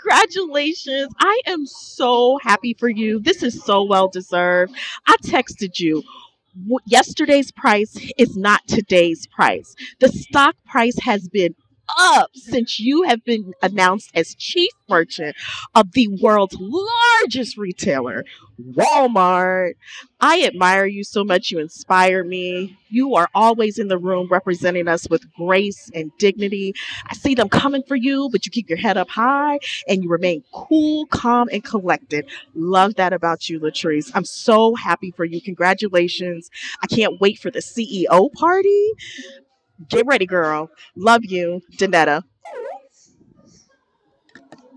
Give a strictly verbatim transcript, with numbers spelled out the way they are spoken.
Congratulations. I am so happy for you. This is so well deserved. I texted you. W- Yesterday's price is not today's price. The stock price has been up since you have been announced as chief merchant of the world's largest retailer, Walmart. I admire you so much. You inspire me. You are always in the room representing us with grace and dignity. I see them coming for you, but you keep your head up high and you remain cool, calm, and collected. Love that about you, Latrice. I'm so happy for you. Congratulations. I can't wait for the C E O party. Get ready, girl. Love you, Danetta.